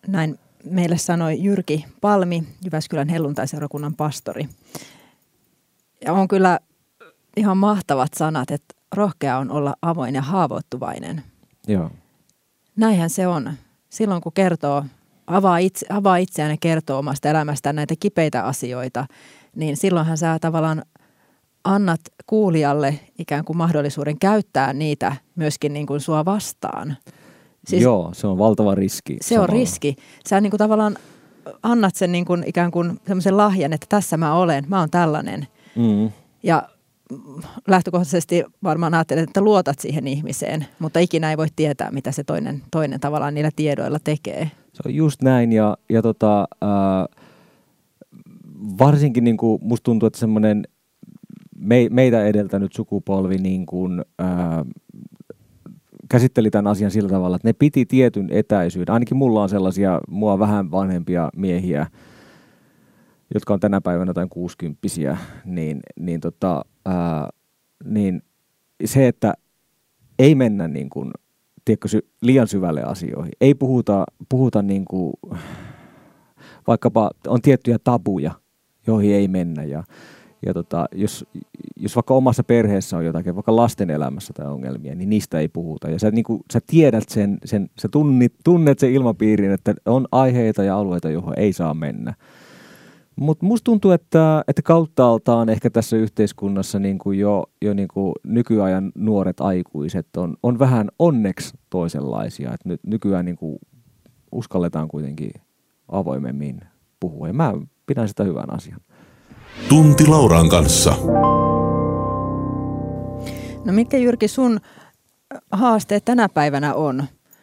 Näin meille sanoi Jyrki Palmi, Jyväskylän helluntaiseurakunnan pastori. Ja on kyllä ihan mahtavat sanat, että rohkea on olla avoin ja haavoittuvainen. Joo. Näinhän se on. Silloin kun avaa itseään ja kertoo omasta elämästään näitä kipeitä asioita, niin silloinhan sä tavallaan annat kuulijalle ikään kuin mahdollisuuden käyttää niitä myöskin niin kuin sua vastaan. Siis joo, se on valtava riski. Se on riski. Sä niin kuin tavallaan annat sen niin kuin ikään kuin semmoisen lahjan, että tässä mä oon tällainen. Mm. Ja lähtökohtaisesti varmaan ajattelet, että luotat siihen ihmiseen, mutta ikinä ei voi tietää, mitä se toinen tavallaan niillä tiedoilla tekee. Se on just näin ja varsinkin niin kuin musta tuntuu, että semmoinen meitä edeltänyt sukupolvi niin kuin, käsitteli tämän asian sillä tavalla, että ne piti tietyn etäisyyden. Ainakin mulla on sellaisia mua vähän vanhempia miehiä, jotka on tänä päivänä jotain 60-vuotiaita, niin se, että ei mennä niin kuin, tiedätkö, liian syvälle asioihin. Ei puhuta niin kuin, vaikkapa on tiettyjä tabuja, joihin ei mennä. Ja jos vaikka omassa perheessä on jotakin, vaikka lasten elämässä tai ongelmia, niin niistä ei puhuta. Ja sä tiedät sä tunnet sen ilmapiirin, että on aiheita ja alueita, johon ei saa mennä. Mutta musta tuntuu, että kauttaaltaan ehkä tässä yhteiskunnassa niin kuin jo niin kuin nykyajan nuoret aikuiset on vähän onneksi toisenlaisia. Et nyt nykyään niin kuin uskalletaan kuitenkin avoimemmin puhua ja mä pidän sitä hyvän asian. Tunti Lauran kanssa. No mitkä, Jyrki, sun haasteet tänä päivänä on?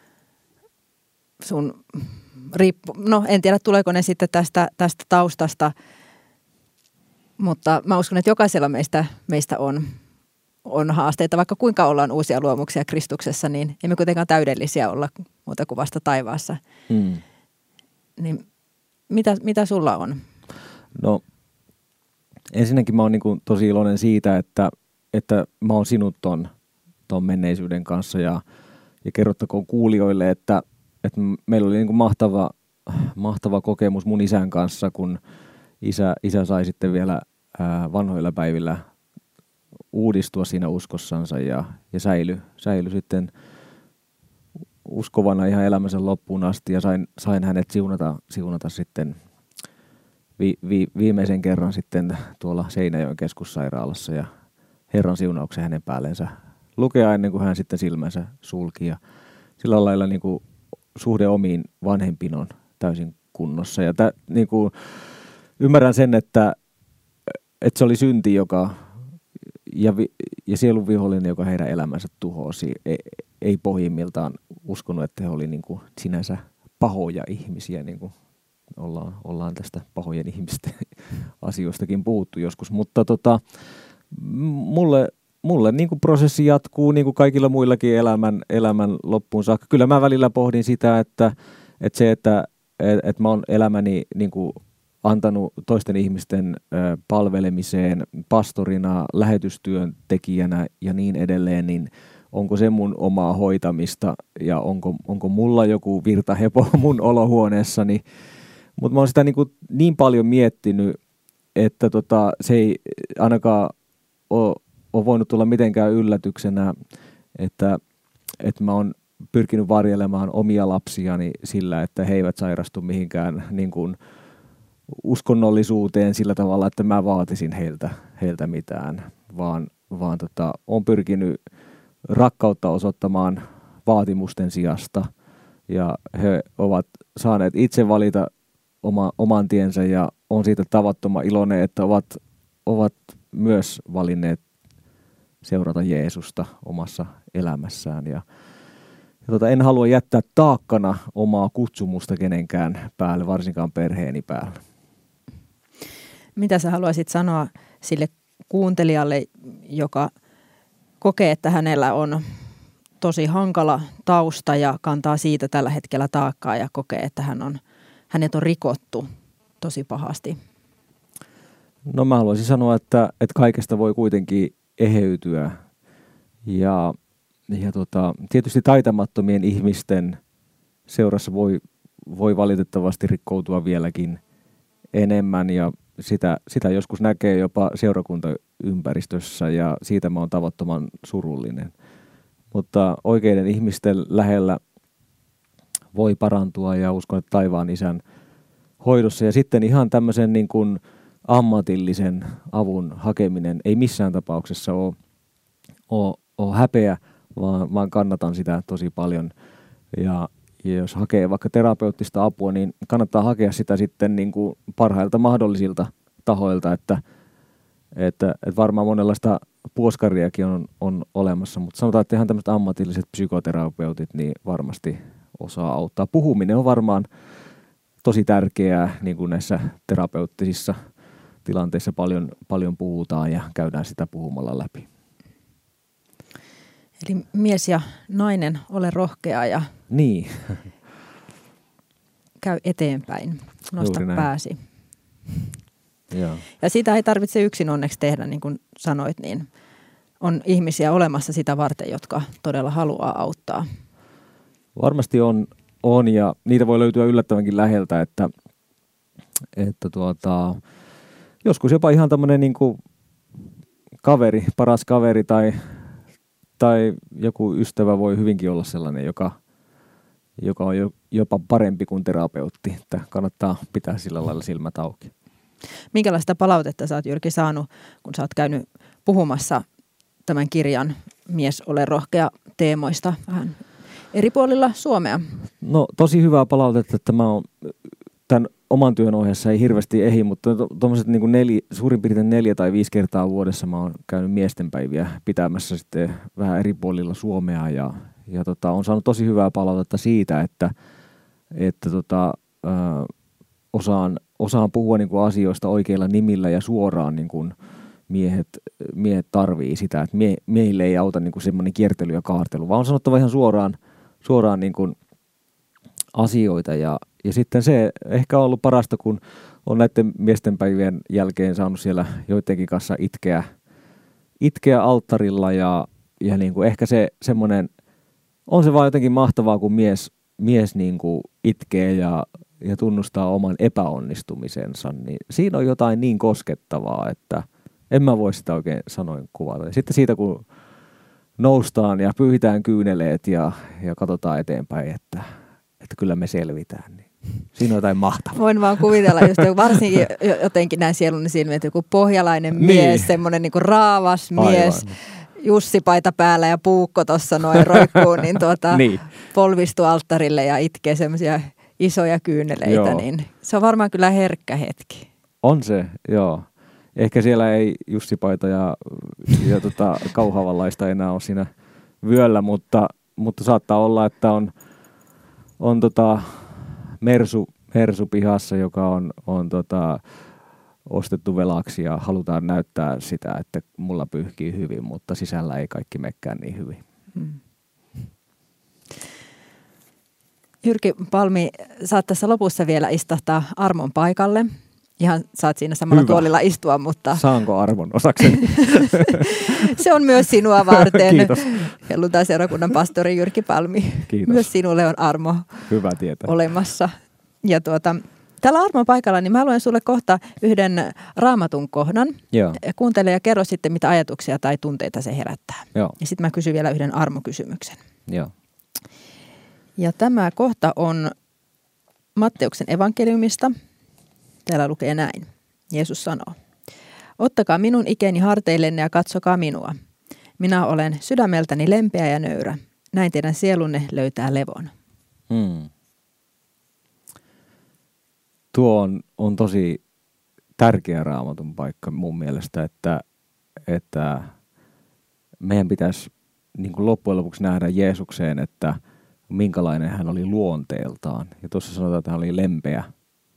En tiedä, tuleeko ne sitten tästä taustasta, mutta mä uskon, että jokaisella meistä on haasteita. Vaikka kuinka ollaan uusia luomuksia Kristuksessa, niin emme kuitenkaan täydellisiä olla muuta kuin vasta taivaassa. Mm. Niin mitä sulla on? No ensinnäkin mä oon niin kuin tosi iloinen siitä, että mä oon sinut ton menneisyyden kanssa ja kerrottakoon kuulijoille, että meillä oli niin kuin mahtava kokemus mun isän kanssa, kun isä sai sitten vielä vanhoilla päivillä uudistua siinä uskossansa ja säilyi sitten uskovana ihan elämänsä loppuun asti ja sain hänet siunata sitten viimeisen kerran sitten tuolla Seinäjoen keskussairaalassa ja Herran siunauksen hänen päällensä lukea ennen kuin hän sitten silmänsä sulki ja sillä lailla niin kuin suhde omiin vanhempiin on täysin kunnossa. Ja niin kuin, ymmärrän sen, että se oli synti ja sielun vihollinen, joka heidän elämänsä tuhosi. Ei pohjimmiltaan uskonut, että he oli niin kuin sinänsä pahoja ihmisiä. Niin kuin ollaan tästä pahojen ihmisten asioistakin puhuttu joskus. Mutta mulle niin kuin prosessi jatkuu niin kuin kaikilla muillakin elämän loppuun saakka. Kyllä mä välillä pohdin sitä, että mä oon elämäni niin kuin antanut toisten ihmisten palvelemiseen pastorina, lähetystyöntekijänä ja niin edelleen, niin onko se mun omaa hoitamista ja onko mulla joku virtahepo mun olohuoneessani. Mutta mä oon sitä niin paljon miettinyt, että se ei ainakaan ole voinut tulla mitenkään yllätyksenä, että mä oon pyrkinyt varjelemaan omia lapsiani sillä, että he eivät sairastu mihinkään niin kuin uskonnollisuuteen sillä tavalla, että mä vaatisin heiltä mitään, vaan on pyrkinyt rakkautta osoittamaan vaatimusten sijasta ja he ovat saaneet itse valita oman tiensä ja on siitä tavattoman iloinen, että ovat myös valinneet seurata Jeesusta omassa elämässään ja en halua jättää taakkana omaa kutsumusta kenenkään päälle, varsinkaan perheeni päälle. Mitä sä haluaisit sanoa sille kuuntelijalle, joka kokee, että hänellä on tosi hankala tausta ja kantaa siitä tällä hetkellä taakkaa ja kokee, että hänet on rikottu tosi pahasti? No mä haluaisin sanoa, että kaikesta voi kuitenkin eheytyä ja tietysti taitamattomien ihmisten seurassa voi valitettavasti rikkoutua vieläkin enemmän ja sitä joskus näkee jopa seurakuntayhteisössä ympäristössä ja siitä mä oon tavattoman surullinen. Mutta oikeiden ihmisten lähellä voi parantua ja uskon, että taivaan isän hoidossa. Ja sitten ihan tämmöisen niin kuin ammatillisen avun hakeminen ei missään tapauksessa ole häpeä, vaan kannatan sitä tosi paljon. Ja jos hakee vaikka terapeuttista apua, niin kannattaa hakea sitä sitten niin kuin parhailta mahdollisilta tahoilta, että varmaan monenlaista puoskariakin on olemassa, mutta sanotaan, että ihan tämmöiset ammatilliset psykoterapeutit niin varmasti osaa auttaa. Puhuminen on varmaan tosi tärkeää, niin kuin näissä terapeuttisissa tilanteissa paljon puhutaan ja käydään sitä puhumalla läpi. Eli mies ja nainen, ole rohkea ja niin. käy eteenpäin, nosta pääsi. Joo. Ja sitä ei tarvitse yksin onneksi tehdä, niin kuin sanoit, niin on ihmisiä olemassa sitä varten, jotka todella haluaa auttaa. Varmasti on ja niitä voi löytyä yllättävänkin läheltä, että joskus jopa ihan tämmöinen niin kuin kaveri, paras kaveri tai joku ystävä voi hyvinkin olla sellainen, joka on jopa parempi kuin terapeutti, että kannattaa pitää sillä lailla silmät auki. Minkälaista palautetta sä oot, Jyrki, saanut, kun sä oot käynyt puhumassa tämän kirjan Mies, ole rohkea -teemoista vähän eri puolilla Suomea? No tosi hyvää palautetta, että mä oon tämän oman työn ohjassa ei hirveästi mutta tuommoiset niin kuin suurin piirtein 4 tai 5 kertaa vuodessa mä oon käynyt miestenpäiviä pitämässä sitten vähän eri puolilla Suomea ja on saanut tosi hyvää palautetta siitä, että osaan puhua niin kuin asioista oikeilla nimillä ja suoraan niin kuin miehet tarvii sitä, että miehille ei auta niin kuin semmoinen kiertely ja kaartelu, vaan on sanottava ihan suoraan niin kuin asioita ja sitten se ehkä on ollut parasta, kun on näiden miestenpäivien jälkeen saanut siellä joidenkin kanssa itkeä alttarilla ja niin kuin ehkä se semmoinen, on se vaan jotenkin mahtavaa, kun mies niin kuin itkee ja tunnustaa oman epäonnistumisensa, niin siinä on jotain niin koskettavaa, että en mä voi sitä oikein sanoin kuvata. Ja sitten siitä, kun noustaan ja pyyhitään kyyneleet ja katsotaan eteenpäin, että kyllä me selvitään, niin siinä on jotain mahtavaa. Voin vaan kuvitella, just varsinkin jotenkin näin sieluni silmiin, että joku pohjalainen mies, semmoinen niin kuin raavas mies, Jussi-paita päällä ja puukko tuossa noin roikkuu, niin niin. Polvistuu alttarille ja itkee semmoisia isoja kyyneleitä, niin se on varmaan kyllä herkkä hetki. On se, joo. Ehkä siellä ei Jussi-paita ja kauhavanlaista enää ole siinä vyöllä, mutta saattaa olla, että on Mersu pihassa, joka on ostettu velaksi ja halutaan näyttää sitä, että mulla pyyhkii hyvin, mutta sisällä ei kaikki mekkään niin hyvin. Jyrki Palmi, saat tässä lopussa vielä istahtaa armon paikalle. Ihan saat siinä samalla tuolilla istua, mutta... Saanko armon osakseni? Se on myös sinua varten. Kiitos. Helluntai-seurakunnan pastori Jyrki Palmi. Kiitos. Myös sinulle on armo hyvä tietää olemassa. Ja tällä armon paikalla niin mä luen sulle kohta yhden raamatun kohdan. Joo. Kuuntele ja kerro sitten, mitä ajatuksia tai tunteita se herättää. Joo. Ja sitten mä kysyn vielä yhden armokysymyksen. Joo. Ja tämä kohta on Matteuksen evankeliumista. Täällä lukee näin. Jeesus sanoo: ottakaa minun ikeni harteillenne ja katsokaa minua. Minä olen sydämeltäni lempeä ja nöyrä. Näin teidän sielunne löytää levon. Tuo on tosi tärkeä raamatun paikka mun mielestä, että meidän pitäisi niin kuin loppujen lopuksi nähdä Jeesukseen, että minkälainen hän oli luonteeltaan. Ja tuossa sanotaan, että hän oli lempeä.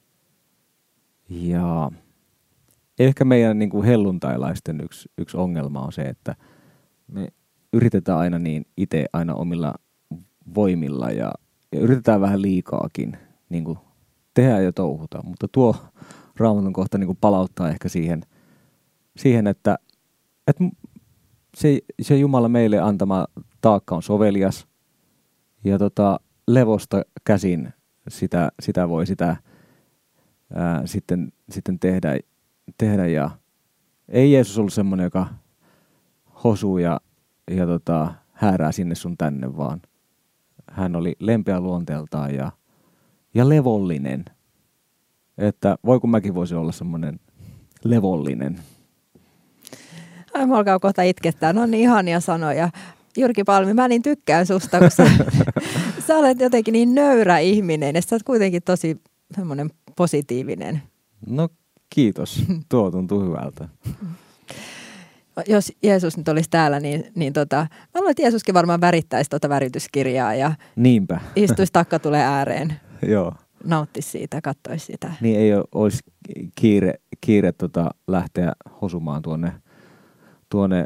Ja ehkä meidän niin kuin helluntailaisten yksi ongelma on se, että me yritetään aina niin itse aina omilla voimilla ja yritetään vähän liikaakin niin kuin tehdä ja touhuta. Mutta tuo raamatun kohta niin kuin palauttaa ehkä siihen että se Jumala meille antama taakka on sovelias ja levosta käsin sitä voi sitten tehdä ja Ei Jeesus ollut semmoinen, joka hosuu ja häärää sinne sun tänne, vaan hän oli lempeä luonteeltaan ja levollinen. Että voi kun mäkin voisin olla semmoinen levollinen. Ai, mä alkaa kohta itkettää. No niin, ihania sanoja. Jyrki Palmi, mä niin tykkään susta, kun sä olet jotenkin niin nöyrä ihminen ja sä oot kuitenkin tosi semmoinen positiivinen. No kiitos, tuo tuntuu hyvältä. Jos Jeesus nyt olisi täällä, niin mä luulen, että Jeesuskin varmaan värittäisi värityskirjaa ja niinpä. Istuisi takkatulen ääreen. Joo. Nauttisi siitä, katsoisi sitä. Niin ei olisi kiire lähteä hosumaan tuonne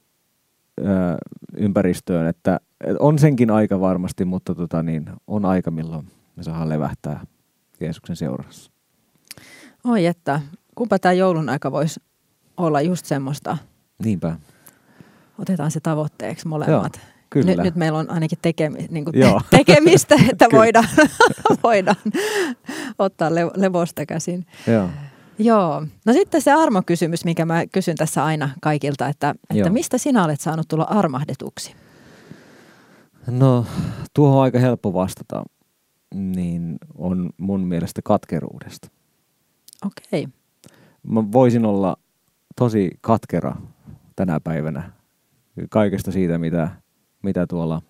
ympäristöön, että on senkin aika varmasti, mutta on aika, milloin me saadaan levähtää Jeesuksen seurassa. Oi että, kumpa tämä joulun aika voisi olla just semmoista. Niinpä. Otetaan se tavoitteeksi molemmat. Joo, kyllä. Nyt meillä on ainakin tekemistä, että voidaan ottaa levosta käsin. Joo. No sitten se armokysymys, mikä mä kysyn tässä aina kaikilta, että mistä sinä olet saanut tulla armahdetuksi? No, tuohon on aika helppo vastata, niin on mun mielestä katkeruudesta. Okei. Mä voisin olla tosi katkera tänä päivänä kaikesta siitä, mitä tuolla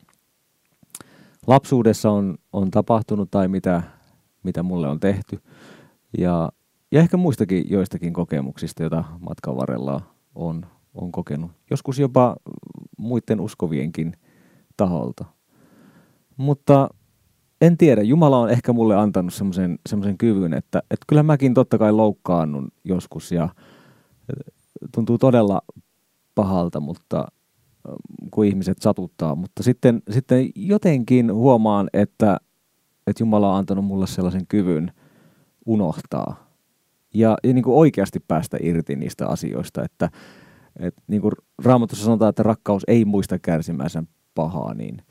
lapsuudessa on tapahtunut tai mitä mulle on tehty. Ja ehkä muistakin joistakin kokemuksista, joita matkan varrella on kokenut. Joskus jopa muiden uskovienkin taholta. Mutta en tiedä, Jumala on ehkä mulle antanut semmoisen kyvyn, että kyllä mäkin totta kai loukkaannun joskus ja tuntuu todella pahalta, mutta kun ihmiset satuttaa. Mutta sitten jotenkin huomaan, että Jumala on antanut mulle sellaisen kyvyn unohtaa ja niin kuin oikeasti päästä irti niistä asioista, että niin kuin Raamatussa sanotaan, että rakkaus ei muista kärsimänsä pahaa, niin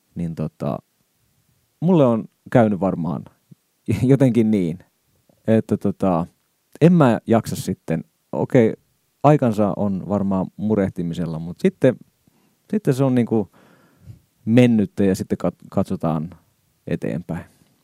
mulle on käynyt varmaan jotenkin niin, että en mä jaksa sitten, okei, aikansa on varmaan murehtimisella, mutta sitten se on niin kuin mennyttä ja sitten katsotaan eteenpäin.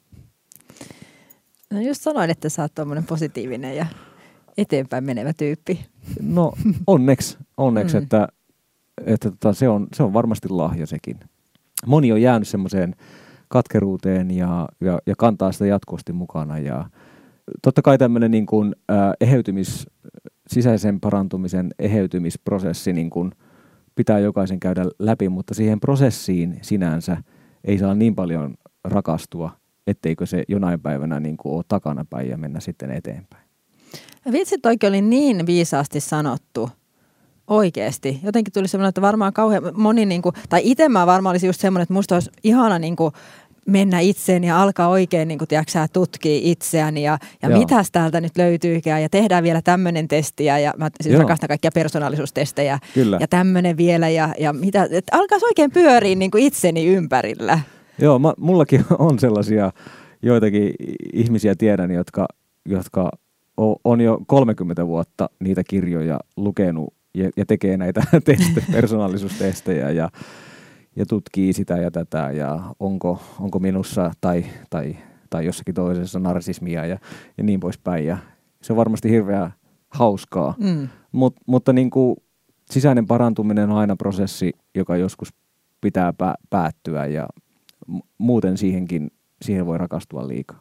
No just sanoin, että sä oot tommoinen positiivinen ja eteenpäin menevä tyyppi. No onneksi että se on varmasti lahja sekin. Moni on jäänyt semmoiseen katkeruuteen ja kantaa sitä jatkuvasti mukana. Ja totta kai tämmöinen niin kuin sisäisen parantumisen eheytymisprosessi niin kuin pitää jokaisen käydä läpi, mutta siihen prosessiin sinänsä ei saa niin paljon rakastua, etteikö se jonain päivänä niin kuin ole takanapäin ja mennä sitten eteenpäin. Vitsit oikein oli niin viisaasti sanottu. Oikeesti. Jotenkin tuli semmoinen, että varmaan kauhean moni, niin kuin, tai itse mä varmaan olisi just semmoinen, että musta olisi ihana niin kuin mennä itseen ja alkaa oikein niin kuin, tiedätkö, tutkia itseäni ja mitäs täältä nyt löytyykään ja tehdään vielä tämmöinen testi ja mä siis rakastan kaikkia persoonallisuustestejä. Kyllä. Ja tämmöinen vielä ja mitä, että alkaisi oikein pyöriä niin kuin itseni ympärillä. Joo, mullakin on sellaisia joitakin ihmisiä tiedän, jotka on jo 30 vuotta niitä kirjoja lukenut ja tekee näitä persoonallisuustestejä ja tutkii sitä ja tätä ja onko minussa tai jossakin toisessa narsismia ja niin poispäin. Ja se on varmasti hirveän hauskaa, mutta niin kuin sisäinen parantuminen on aina prosessi, joka joskus pitää päättyä ja muuten siihen voi rakastua liikaa.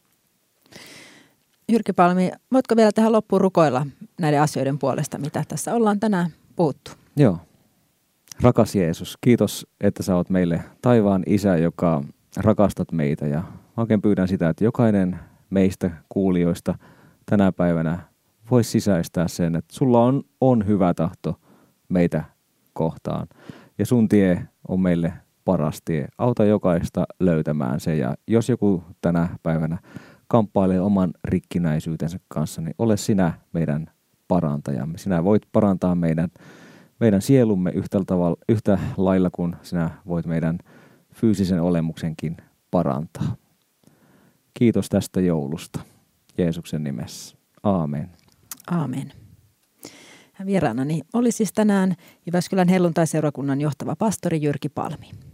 Jyrki Palmi, voitko vielä tähän loppuun rukoilla näiden asioiden puolesta, mitä tässä ollaan tänään puhuttu? Joo. Rakas Jeesus, kiitos, että sä oot meille taivaan Isä, joka rakastat meitä. Ja oikein pyydän sitä, että jokainen meistä kuulijoista tänä päivänä voisi sisäistää sen, että sulla on hyvä tahto meitä kohtaan. Ja sun tie on meille paras tie. Auta jokaista löytämään se. Ja jos joku tänä päivänä kamppailee oman rikkinäisyytensä kanssa, niin ole sinä meidän parantajamme. Sinä voit parantaa meidän sielumme yhtä lailla kuin sinä voit meidän fyysisen olemuksenkin parantaa. Kiitos tästä joulusta. Jeesuksen nimessä. Aamen. Aamen. Vieraanani oli siis tänään Jyväskylän helluntaiseurakunnan johtava pastori Jyrki Palmi.